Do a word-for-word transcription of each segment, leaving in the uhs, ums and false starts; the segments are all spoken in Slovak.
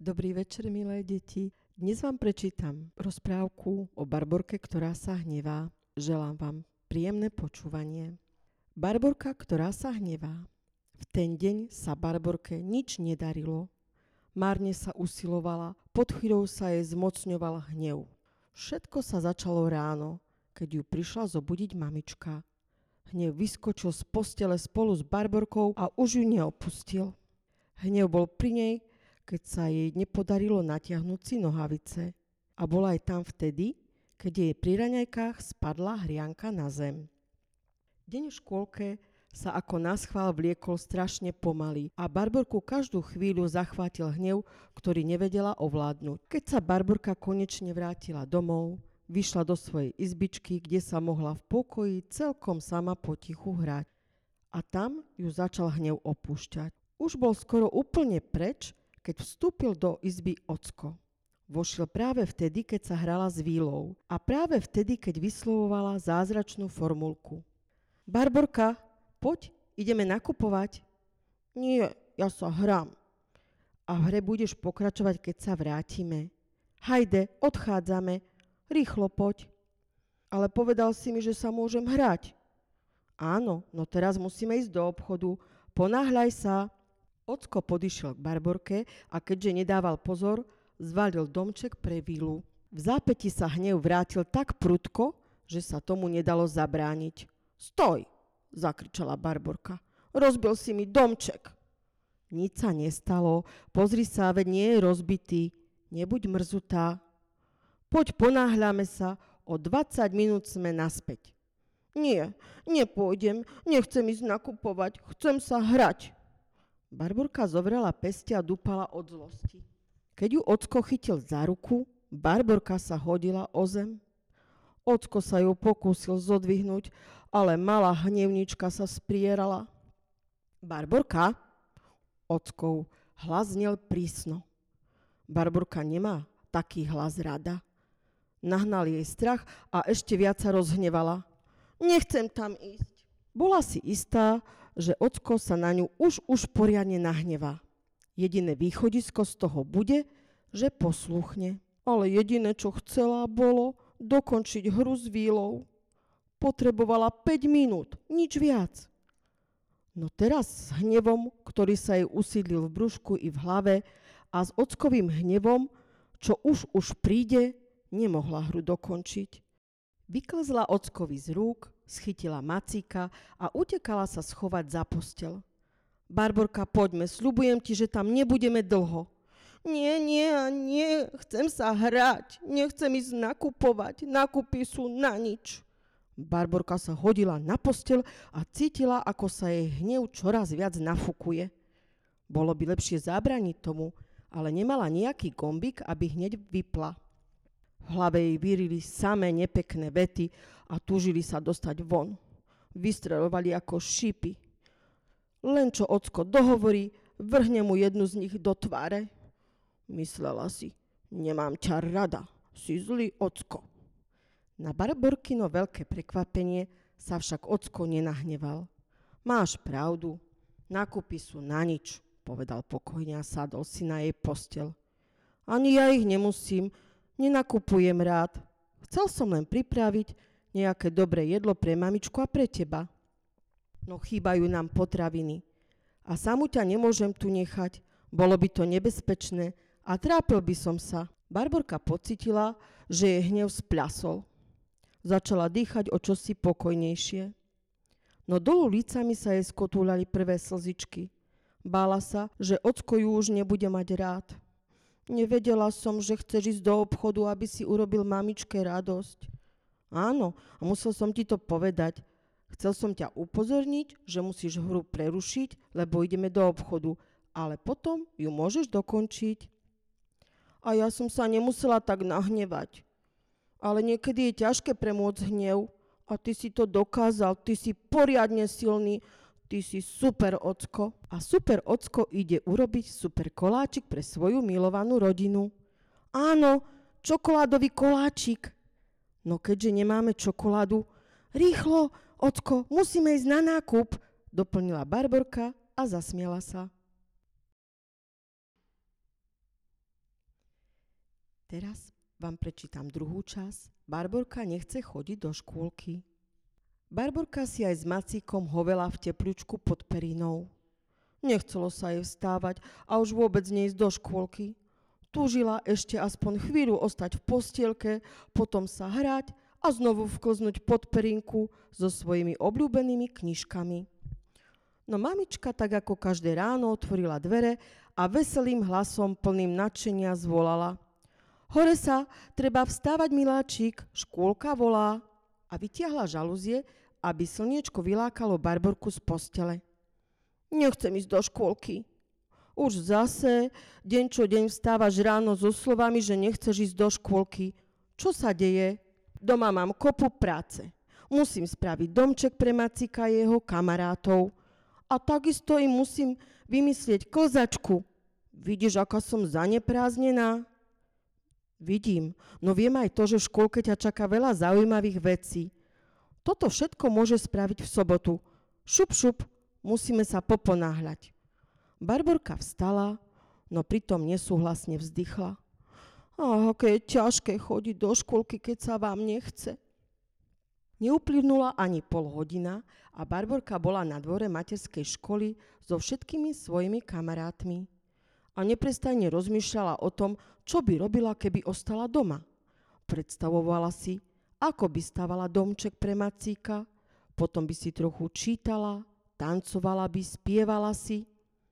Dobrý večer, milé deti. Dnes vám prečítam rozprávku o Barborke, ktorá sa hnevá. Želám vám príjemné počúvanie. Barborka, ktorá sa hnevá. V ten deň sa Barborke nič nedarilo. Márne sa usilovala, pod chvíľou sa jej zmocňoval hnev. Všetko sa začalo ráno, keď ju prišla zobudiť mamička. Hnev vyskočil z postele spolu s Barborkou a už ju neopustil. Hnev bol pri nej, keď sa jej nepodarilo natiahnuť si nohavice. A bola aj tam vtedy, keď jej pri raňajkách spadla hrianka na zem. Deň v škôlke sa ako naschvál vliekol strašne pomaly a Barborku každú chvíľu zachvátil hnev, ktorý nevedela ovládnuť. Keď sa Barborka konečne vrátila domov, vyšla do svojej izbičky, kde sa mohla v pokoji celkom sama potichu hrať. A tam ju začal hnev opúšťať. Už bol skoro úplne preč, keď vstúpil do izby ocko. Vošiel práve vtedy, keď sa hrala s vílou a práve vtedy, keď vyslovovala zázračnú formulku. Barborka, poď, ideme nakupovať. Nie, ja sa hrám. A v hre budeš pokračovať, keď sa vrátime. Hajde, odchádzame, rýchlo poď. Ale povedal si mi, že sa môžem hrať. Áno, no teraz musíme ísť do obchodu. Ponáhľaj sa. Ocko podišiel k Barborke a keďže nedával pozor, zvalil domček pre vílu. V zápäti sa hnev vrátil tak prudko, že sa tomu nedalo zabrániť. Stoj, zakričala Barborka. Rozbil si mi domček. Nič sa nestalo, pozri sa, veď nie je rozbitý. Nebuď mrzutá. Poď ponáhľame sa, o dvadsať minút sme naspäť. Nie, nepôjdem, nechcem ísť nakupovať, chcem sa hrať. Barborka zovrela peste a dúpala od zlosti. Keď ju ocko chytil za ruku, Barborka sa hodila o zem. Ocko sa ju pokúsil zodvihnúť, ale malá hnevnička sa sprierala. Barborka? Ockov hlas znel prísno. Barborka nemá taký hlas rada. Nahnal jej strach a ešte viac sa rozhnevala. Nechcem tam ísť. Bola si istá, že ocko sa na ňu už už poriadne nahnevá. Jediné východisko z toho bude, že posluchne. Ale jediné, čo chcela, bolo dokončiť hru s vílou. Potrebovala päť minút, nič viac. No teraz s hnevom, ktorý sa jej usídlil v brúšku i v hlave, a s ockovým hnevom, čo už už príde, nemohla hru dokončiť. Vyklzla ockovi z rúk, schytila macíka a utekala sa schovať za posteľ. Barborka, poďme, sľubujem ti, že tam nebudeme dlho. Nie, nie, nie, chcem sa hrať, nechcem ísť nakupovať, nakupy sú na nič. Barborka sa hodila na posteľ a cítila, ako sa jej hnev čoraz viac nafúkuje. Bolo by lepšie zabrániť tomu, ale nemala nejaký gombík, aby hneď vypla. V hlave jej vyrili samé nepekné vety a túžili sa dostať von. Vystreľovali ako šípy. Len čo ocko dohovorí, vrhne mu jednu z nich do tváre. Myslela si, nemám ťa rada, si zlý ocko. Na Barborkino veľké prekvapenie sa však ocko nenahneval. Máš pravdu, nákupy sú na nič, povedal pokojne a sadol si na jej posteľ. Ani ja ich nemusím, nenakupujem rád. Chcel som len pripraviť nejaké dobré jedlo pre mamičku a pre teba. No chýbajú nám potraviny. A samu ťa nemôžem tu nechať. Bolo by to nebezpečné a trápil by som sa. Barborka pocitila, že jej hnev spľasol. Začala dýchať o čosi pokojnejšie. No dolu lícami sa jej skotúľali prvé slzičky. Bála sa, že ocko ju už nebude mať rád. Nevedela som, že chceš ísť do obchodu, aby si urobil mamičke radosť. Áno, a musel som ti to povedať. Chcel som ťa upozorniť, že musíš hru prerušiť, lebo ideme do obchodu, ale potom ju môžeš dokončiť. A ja som sa nemusela tak nahnevať. Ale niekedy je ťažké premôcť hnev a ty si to dokázal, ty si poriadne silný. Ty si super ocko. A super ocko ide urobiť super koláčik pre svoju milovanú rodinu. Áno, čokoládový koláčik. No keďže nemáme čokoládu, rýchlo, ocko, musíme ísť na nákup, doplnila Barborka a zasmiala sa. teraz vám prečítam druhú časť. Barborka nechce chodiť do škôlky. Barborka si aj s Macíkom hovela v tepľučku pod perinou. Nechcelo sa jej vstávať a už vôbec neísť do škôlky. Túžila ešte aspoň chvíľu ostať v postielke, potom sa hrať a znovu vklznúť pod perinku so svojimi obľúbenými knižkami. No mamička tak ako každé ráno otvorila dvere a veselým hlasom plným nadšenia zvolala: Hore sa, treba vstávať, miláčik, škôlka volá. A vytiahla žalúzie, aby slniečko vylákalo Barborku z postele. Nechcem ísť do škôlky. Už zase, deň čo deň vstávaš ráno so slovami, že nechceš ísť do škôlky. Čo sa deje? Doma mám kopu práce. Musím spraviť domček pre Macika a jeho kamarátov. A takisto im musím vymyslieť kozačku. Vidíš, aká som zanepráznená? Vidím, no viem aj to, že v škôlke ťa čaká veľa zaujímavých vecí. Toto všetko môže spraviť v sobotu. Šup, šup, musíme sa poponáhľať. Barborka vstala, no pritom nesúhlasne vzdychla. Ach, aké je ťažké chodiť do škôlky, keď sa vám nechce. Neuplynula ani pol hodina a Barborka bola na dvore materskej školy so všetkými svojimi kamarátmi. A neprestajne rozmýšľala o tom, čo by robila, keby ostala doma. Predstavovala si, ako by stavala domček pre Macíka, potom by si trochu čítala, tancovala by, spievala si.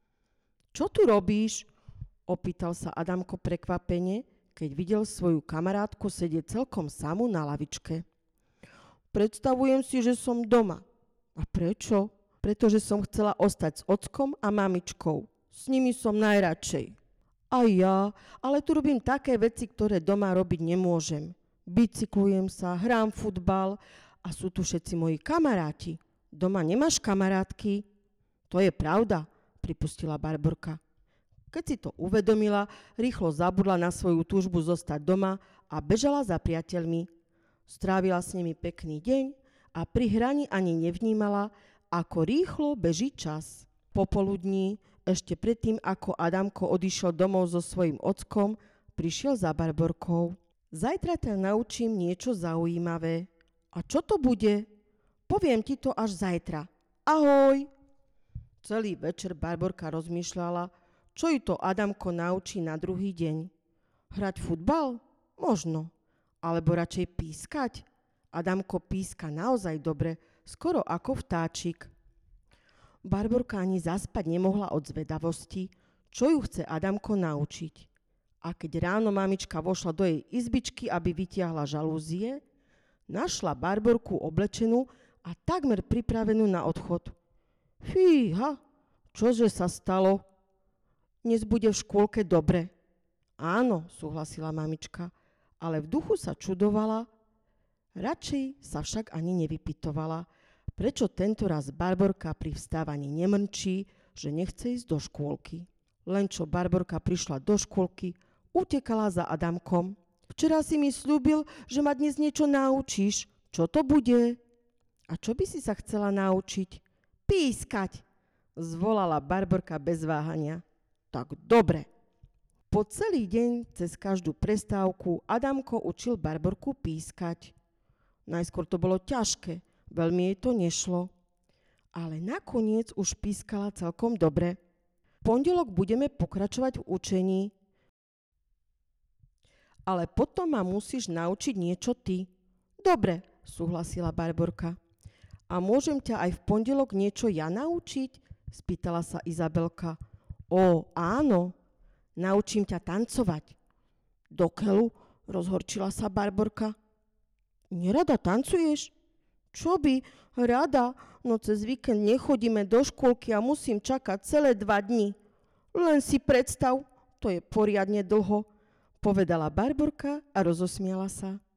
Čo tu robíš? Opýtal sa Adamko prekvapene, keď videl svoju kamarátku sedieť celkom samú na lavičke. Predstavujem si, že som doma. A prečo? Pretože som chcela ostať s ockom a mamičkou. S nimi som najradšej. A ja, ale tu robím také veci, ktoré doma robiť nemôžem. Bicyklujem sa, hrám futbal a sú tu všetci moji kamaráti. Doma nemáš kamarátky? To je pravda, pripustila Barborka. Keď si to uvedomila, rýchlo zabudla na svoju túžbu zostať doma a bežala za priateľmi. Strávila s nimi pekný deň a pri hraní ani nevnímala, ako rýchlo beží čas. Popoludní, ešte predtým, ako Adamko odišiel domov so svojím ockom, prišiel za Barborkou. Zajtra ťa naučím niečo zaujímavé. A čo to bude? Poviem ti to až zajtra. Ahoj! Celý večer Barborka rozmýšľala, čo ju to Adamko naučí na druhý deň. Hrať futbal? Možno. Alebo radšej pískať? Adamko píska naozaj dobre, skoro ako vtáčik. Barborka ani zaspať nemohla od zvedavosti, čo ju chce Adamko naučiť. A keď ráno mamička vošla do jej izbičky, aby vytiahla žalúzie, našla Barborku oblečenú a takmer pripravenú na odchod. Fíha, čože sa stalo? Dnes bude v škôlke dobre. Áno, súhlasila mamička, ale v duchu sa čudovala, radšej sa však ani nevypytovala, prečo tentoraz Barborka pri vstávaní nemrčí, že nechce ísť do škôlky. Len čo Barborka prišla do škôlky, utekala za Adamkom. Včera si mi sľúbil, že ma dnes niečo naučíš. Čo to bude? A čo by si sa chcela naučiť? Pískať, zvolala Barborka bez váhania. Tak dobre. Po celý deň, cez každú prestávku, Adamko učil Barborku pískať. Najskôr to bolo ťažké, veľmi jej to nešlo. Ale nakoniec už pískala celkom dobre. V pondelok budeme pokračovať v učení. Ale potom ma musíš naučiť niečo ty. Dobre, súhlasila Barborka. A môžem ťa aj v pondelok niečo ja naučiť? Spýtala sa Izabelka. Ó, áno, naučím ťa tancovať. Do keľu, rozhorčila sa Barborka. Nerada tancuješ? Čo by? Rada, no cez víkend nechodíme do škôlky a musím čakať celé dva dni. Len si predstav, to je poriadne dlho, povedala Barborka a rozosmiala sa.